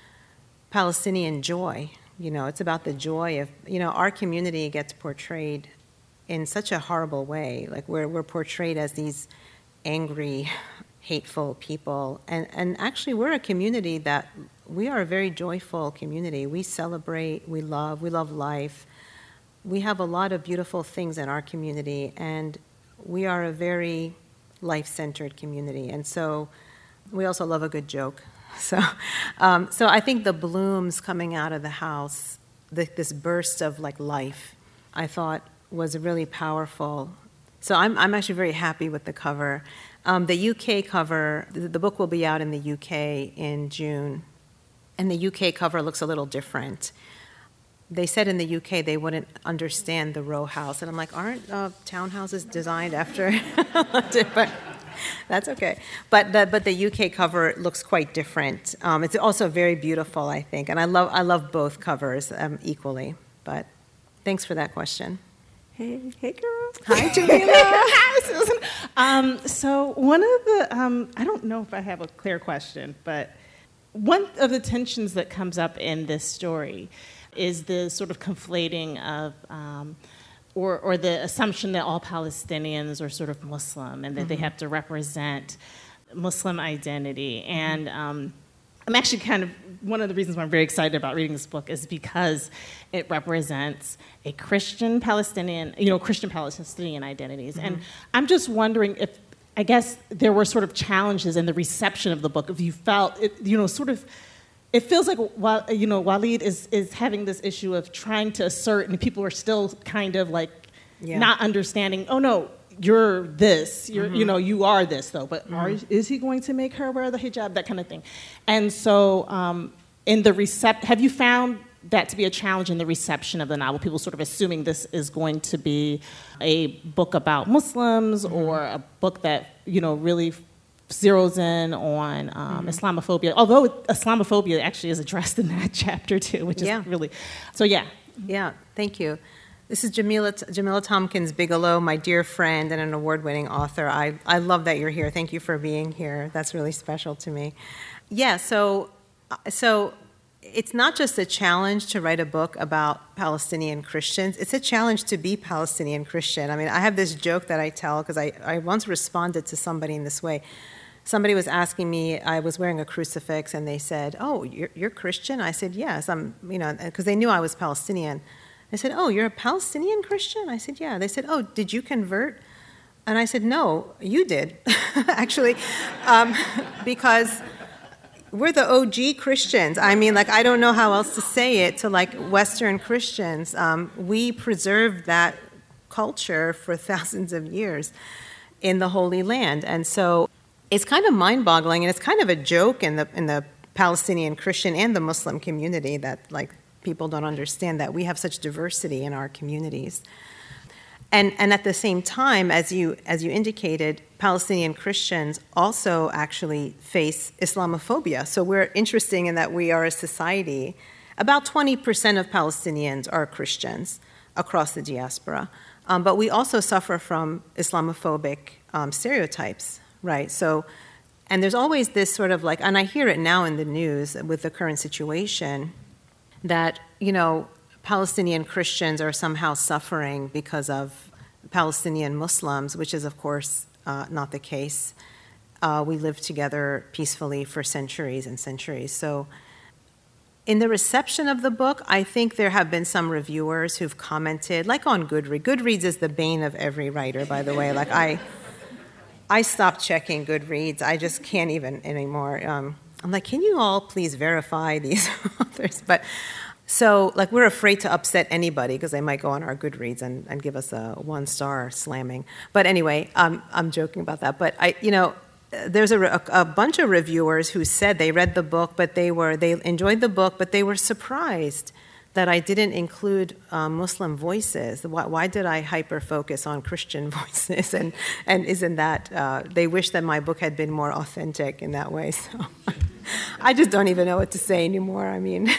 Palestinian joy. You know, it's about the joy of, you know, our community gets portrayed in such a horrible way. Like we're, we're portrayed as these angry, hateful people. And, and actually, we're a community that, we are a very joyful community. We celebrate, we love, we love life. We have a lot of beautiful things in our community, and we are a very life-centered community. And so we also love a good joke. So, um, so I think the blooms coming out of the house, the, this burst of like life, I thought was really powerful. So I'm, I'm actually very happy with the cover. Um, the U K cover, the, the book will be out in the U K in June, and the U K cover looks a little different. They said in the U K they wouldn't understand the row house, and I'm like, aren't uh, townhouses designed after? But that's okay. But the, but the U K cover looks quite different. Um, it's also very beautiful, I think, and I love I love both covers um, equally. But thanks for that question. Hey, hey, girl. Hi, Jamila. Hi, Susan. Um, so one of the, um, I don't know if I have a clear question, but one of the tensions that comes up in this story is the sort of conflating of um, or, or the assumption that all Palestinians are sort of Muslim and that mm-hmm. they have to represent Muslim identity. And um, I'm actually kind of, one of the reasons why I'm very excited about reading this book is because it represents a Christian Palestinian, you know, Christian Palestinian identities. Mm-hmm. And I'm just wondering if, I guess there were sort of challenges in the reception of the book. If you felt, it, you know, sort of, it feels like, you know, Walid is, is having this issue of trying to assert, and people are still kind of like yeah. not understanding, oh no, you're this, you're, mm-hmm. you know, you are this though, but mm-hmm. are, is he going to make her wear the hijab, that kind of thing. And so um, in the recept, have you found that to be a challenge in the reception of the novel? People sort of assuming this is going to be a book about Muslims mm-hmm. or a book that, you know, really zeroes in on um, mm-hmm. Islamophobia, although Islamophobia actually is addressed in that chapter too, which is yeah. really, so yeah. Yeah, thank you. This is Jamila, Jamila Tompkins Bigelow, my dear friend and an award-winning author. I, I love that you're here. Thank you for being here. That's really special to me. Yeah, so so it's not just a challenge to write a book about Palestinian Christians. It's a challenge to be Palestinian Christian. I mean, I have this joke that I tell because I, I once responded to somebody in this way. Somebody was asking me, I was wearing a crucifix, and they said, oh, you're, you're Christian? I said, yes, I'm, you know, because they knew I was Palestinian. They said, oh, you're a Palestinian Christian? I said, yeah. They said, oh, did you convert? And I said, no, you did, actually, um, because we're the O G Christians. I mean, like, I don't know how else to say it to, like, Western Christians. Um, we preserved that culture for thousands of years in the Holy Land. And so it's kind of mind-boggling, and it's kind of a joke in the in the Palestinian Christian and the Muslim community that, like, people don't understand that we have such diversity in our communities. And and at the same time, as you as you indicated, Palestinian Christians also actually face Islamophobia. So we're interesting in that we are a society. About twenty percent of Palestinians are Christians across the diaspora, um, but we also suffer from Islamophobic um, stereotypes. Right, so, and there's always this sort of like, and I hear it now in the news with the current situation, that, you know, Palestinian Christians are somehow suffering because of Palestinian Muslims, which is, of course, uh, not the case. Uh, we lived together peacefully for centuries and centuries. So in the reception of the book, I think there have been some reviewers who've commented, like on Goodreads. Goodreads is the bane of every writer, by the way. Like, I... I stopped checking Goodreads. I just can't even anymore. Um, I'm like, can you all please verify these authors? But so, like, we're afraid to upset anybody because they might go on our Goodreads and, and give us a one-star slamming. But anyway, um, I'm joking about that. But I, you know, there's a, a, a bunch of reviewers who said they read the book, but they were they enjoyed the book, but they were surprised that I didn't include um, Muslim voices. Why, why did I hyper-focus on Christian voices? And, and isn't that, uh, they wish that my book had been more authentic in that way. So I just don't even know what to say anymore. I mean,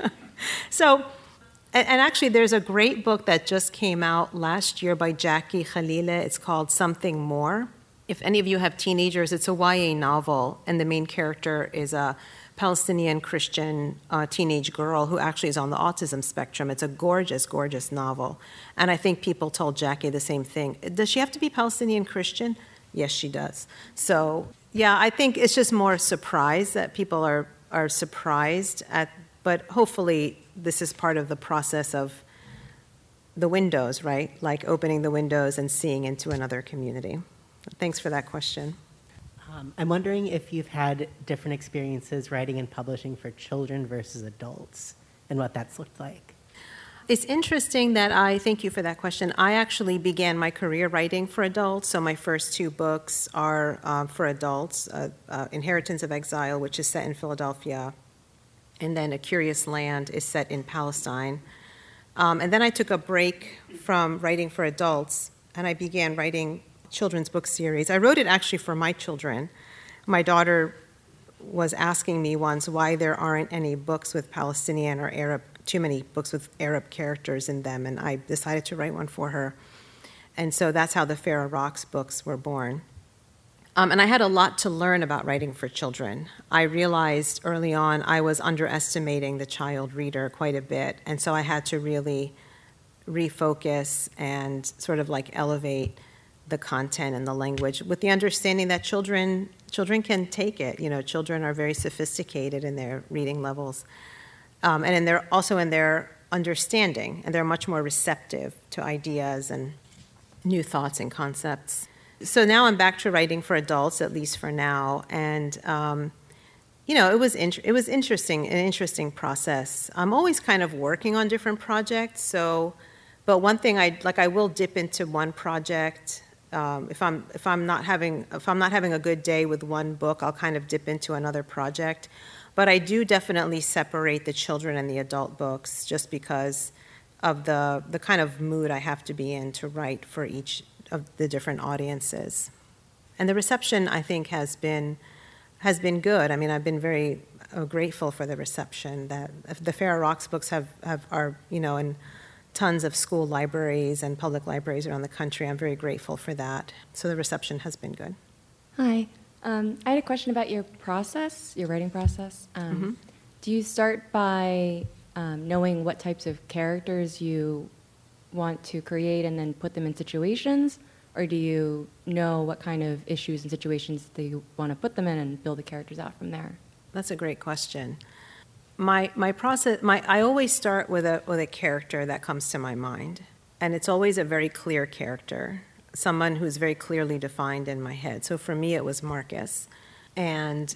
so, and, and actually there's a great book that just came out last year by Jackie Khalileh. It's called Something More. If any of you have teenagers, it's a Y A novel, and the main character is a Palestinian Christian uh, teenage girl who actually is on the autism spectrum. It's a gorgeous, gorgeous novel. And I think people told Jackie the same thing. Does she have to be Palestinian Christian? Yes, she does. So, yeah, I think it's just more surprise that people are, are surprised at, but hopefully this is part of the process of the windows, right? Like opening the windows and seeing into another community. Thanks for that question. Um, I'm wondering if you've had different experiences writing and publishing for children versus adults and what that's looked like. It's interesting that I, thank you for that question. I actually began my career writing for adults, so my first two books are uh, for adults, uh, uh, Inheritance of Exile, which is set in Philadelphia, and then A Curious Land is set in Palestine. Um, and then I took a break from writing for adults, and I began writing children's book series. I wrote it actually for my children. My daughter was asking me once why there aren't any books with Palestinian or Arab, too many books with Arab characters in them, and I decided to write one for her. And so that's how the Farah Rocks books were born. Um, and I had a lot to learn about writing for children. I realized early on I was underestimating the child reader quite a bit, and so I had to really refocus and sort of like elevate the content and the language with the understanding that children children can take it. You know, children are very sophisticated in their reading levels, um, and in their also in their understanding, and they're much more receptive to ideas and new thoughts and concepts. So now I'm back to writing for adults, at least for now, and um, you know, it was int- it was interesting, an interesting process. I'm always kind of working on different projects, so. But one thing I like, I will dip into one project. Um, if I'm if I'm not having if I'm not having a good day with one book, I'll kind of dip into another project. But I do definitely separate the children and the adult books, just because of the the kind of mood I have to be in to write for each of the different audiences. And the reception, I think, has been has been good. I mean, I've been very uh, grateful for the reception that the Farah Rocks books have, have are you know in tons of school libraries and public libraries around the country. I'm very grateful for that. So the reception has been good. Hi. Um, I had a question about your process, your writing process. Um, Mm-hmm. Do you start by um, knowing what types of characters you want to create and then put them in situations? Or do you know what kind of issues and situations that you want to put them in and build the characters out from there? That's a great question. My my process, my I always start with a with a character that comes to my mind, and it's always a very clear character, someone who's very clearly defined in my head. So for me, it was Marcus, and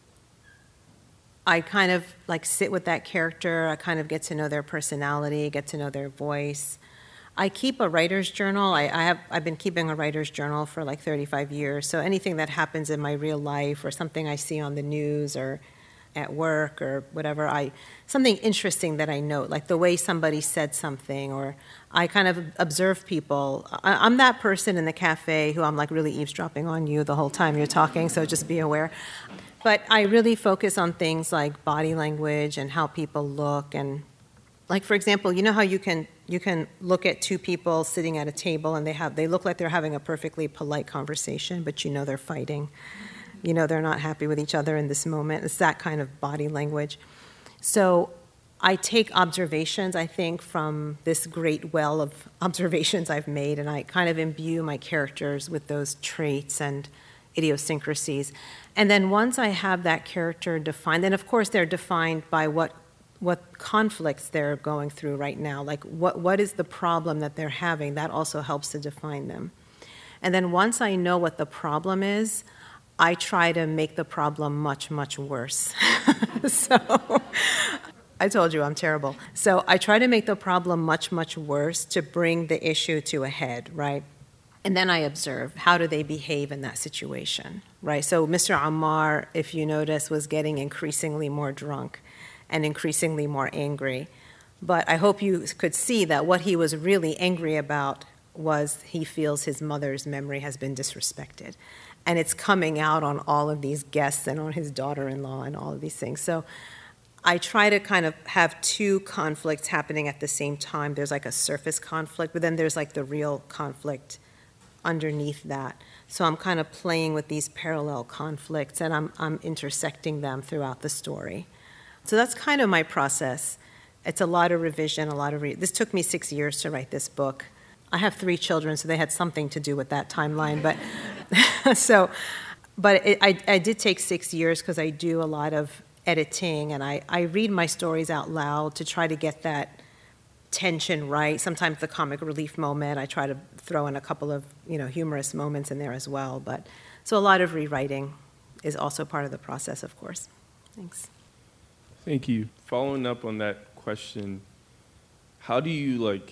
I kind of like sit with that character. I kind of get to know their personality, get to know their voice. I keep a writer's journal. I, I have I've been keeping a writer's journal for like thirty-five years. So anything that happens in my real life, or something I see on the news, or at work or whatever, I something interesting that I note, like the way somebody said something, or I kind of observe people. I, I'm that person in the cafe who I'm like really eavesdropping on you the whole time you're talking, so just be aware. But I really focus on things like body language and how people look, and like, for example, you know how you can you can look at two people sitting at a table and they have they look like they're having a perfectly polite conversation, but you know they're fighting. You know, they're not happy with each other in this moment. It's that kind of body language. So I take observations, I think, from this great well of observations I've made, and I kind of imbue my characters with those traits and idiosyncrasies. And then once I have that character defined, and of course they're defined by what what conflicts they're going through right now, like what what is the problem that they're having. That also helps to define them. And then once I know what the problem is, I try to make the problem much, much worse. So I told you I'm terrible. So I try to make the problem much, much worse to bring the issue to a head, right? And then I observe, how do they behave in that situation, right? So Mister Ammar, if you notice, was getting increasingly more drunk and increasingly more angry. But I hope you could see that what he was really angry about was he feels his mother's memory has been disrespected. And it's coming out on all of these guests and on his daughter-in-law and all of these things. So I try to kind of have two conflicts happening at the same time. There's like a surface conflict, but then there's like the real conflict underneath that. So I'm kind of playing with these parallel conflicts, and I'm, I'm intersecting them throughout the story. So that's kind of my process. It's a lot of revision, a lot of re- this took me six years to write this book. I have three children, so they had something to do with that timeline. But so, but it, I, I did take six years because I do a lot of editing, and I, I read my stories out loud to try to get that tension right. Sometimes the comic relief moment, I try to throw in a couple of you know humorous moments in there as well. But so a lot of rewriting is also part of the process, of course. Thanks. Thank you. Following up on that question, how do you like?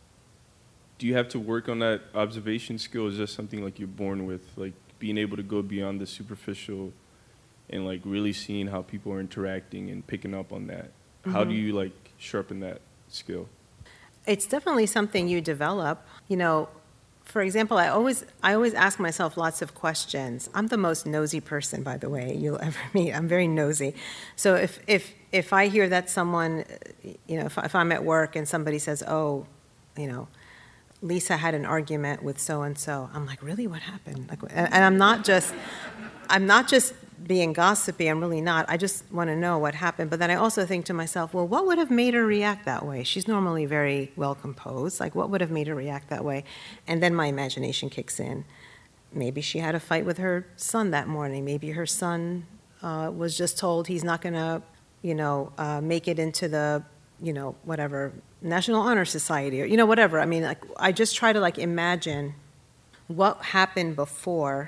Do you have to work on that observation skill? Is that something like you're born with, like being able to go beyond the superficial and like really seeing how people are interacting and picking up on that? Mm-hmm. How do you like sharpen that skill? It's definitely something you develop. You know, for example, I always I always ask myself lots of questions. I'm the most nosy person, by the way, you'll ever meet. I'm very nosy. So if if if I hear that someone, you know, if, if I'm at work and somebody says, oh, you know, Lisa had an argument with so and so, I'm like, really, what happened? Like, and, and I'm not just, I'm not just being gossipy. I'm really not. I just want to know what happened. But then I also think to myself, well, what would have made her react that way? She's normally very well composed. Like, what would have made her react that way? And then my imagination kicks in. Maybe she had a fight with her son that morning. Maybe her son uh, was just told he's not going to, you know, uh, make it into the, you know, whatever, National Honor Society, or, you know, whatever. I mean, like, I just try to, like, imagine what happened before,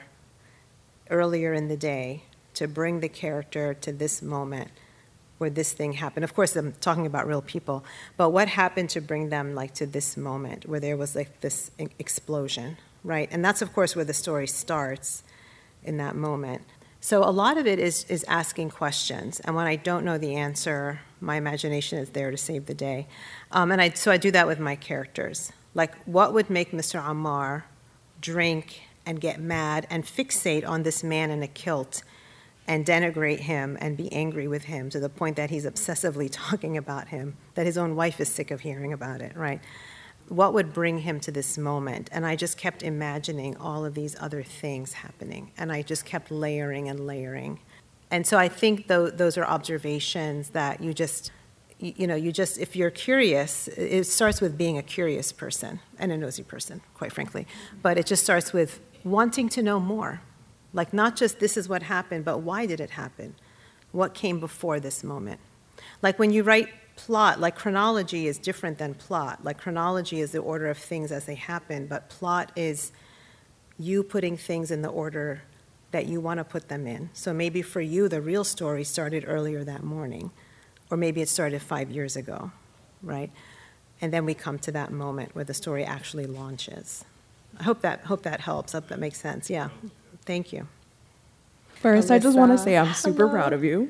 earlier in the day, to bring the character to this moment where this thing happened. Of course, I'm talking about real people, but what happened to bring them, like, to this moment where there was, like, this e- explosion, right? And that's, of course, where the story starts, in that moment. So a lot of it is is asking questions, and when I don't know the answer, my imagination is there to save the day. Um, and I, so I do that with my characters. Like, what would make Mister Ammar drink and get mad and fixate on this man in a kilt and denigrate him and be angry with him to the point that he's obsessively talking about him, that his own wife is sick of hearing about it, right? What would bring him to this moment? And I just kept imagining all of these other things happening, and I just kept layering and layering. And so I think th- those are observations that you just, you, you know, you just, if you're curious, it starts with being a curious person and a nosy person, quite frankly. But it just starts with wanting to know more. Like, not just this is what happened, but why did it happen? What came before this moment? Like, when you write plot, like, chronology is different than plot. Like, chronology is the order of things as they happen, but plot is you putting things in the order that you want to put them in. So maybe for you, the real story started earlier that morning, or maybe it started five years ago, right? And then we come to that moment where the story actually launches. I hope that hope that helps. I hope that makes sense. Yeah. Thank you. First, I just want to Alyssa. say I'm super Hello. proud of you.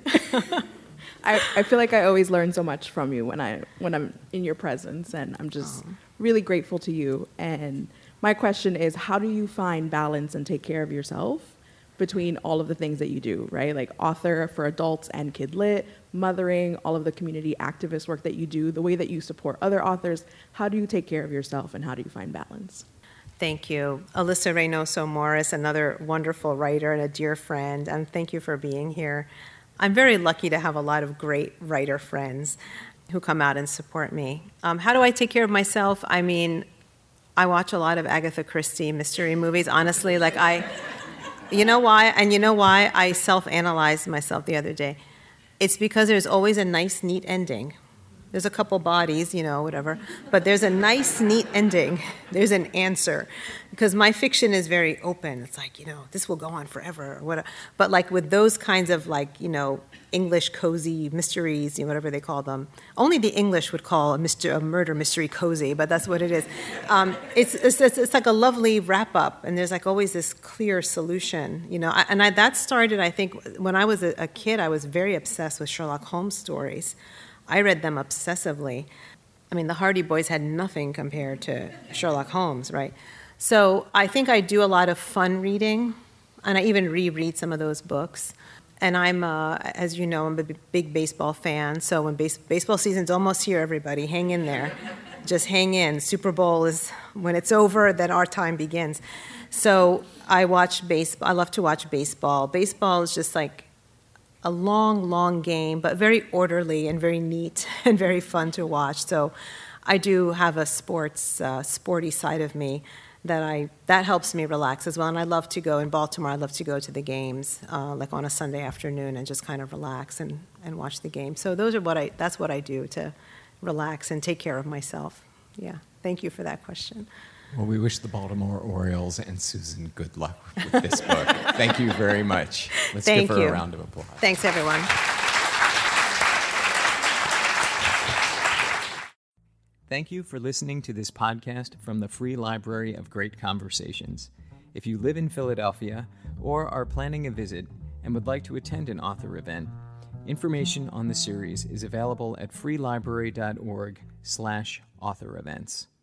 I, I feel like I always learn so much from you when I when I'm in your presence, and I'm just Oh. really grateful to you. And my question is, how do you find balance and take care of yourself between all of the things that you do, right? Like author for adults and Kid Lit, mothering, all of the community activist work that you do, the way that you support other authors. How do you take care of yourself, and how do you find balance? Thank you. Alyssa Reynoso Morris, another wonderful writer and a dear friend, and thank you for being here. I'm very lucky to have a lot of great writer friends who come out and support me. Um, how do I take care of myself? I mean, I watch a lot of Agatha Christie mystery movies, honestly. Like, I, you know why? And you know why I self-analyzed myself the other day? It's because there's always a nice, neat ending. There's a couple bodies, you know, whatever. But there's a nice, neat ending. There's an answer. Because my fiction is very open. It's like, you know, this will go on forever. Or whatever. But like with those kinds of like, you know, English cozy mysteries, you know, whatever they call them. Only the English would call a, mystery, a murder mystery cozy, but that's what it is. Um, it's, it's, it's like a lovely wrap-up, and there's like always this clear solution, you know. I, and I, that started, I think, when I was a, a kid, I was very obsessed with Sherlock Holmes stories. I read them obsessively. I mean, the Hardy Boys had nothing compared to Sherlock Holmes, right? So I think I do a lot of fun reading, and I even reread some of those books. And I'm, uh, as you know, I'm a big baseball fan, so when base- baseball season's almost here, everybody, hang in there. Just hang in. Super Bowl is, when it's over, then our time begins. So I watch baseball. I love to watch baseball. Baseball is just like a long, long game, but very orderly and very neat and very fun to watch. So I do have a sports, uh, sporty side of me that I that helps me relax as well. And I love to go in Baltimore. I love to go to the games, uh, like on a Sunday afternoon, and just kind of relax and, and watch the game. So those are what I that's what I do to relax and take care of myself. Yeah. Thank you for that question. Well, we wish the Baltimore Orioles and Susan good luck with this book. Thank you very much. Let's Thank give her you. a round of applause. Thanks, everyone. Thank you for listening to this podcast from the Free Library of Great Conversations. If you live in Philadelphia or are planning a visit and would like to attend an author event, information on the series is available at freelibrary dot org slash author events.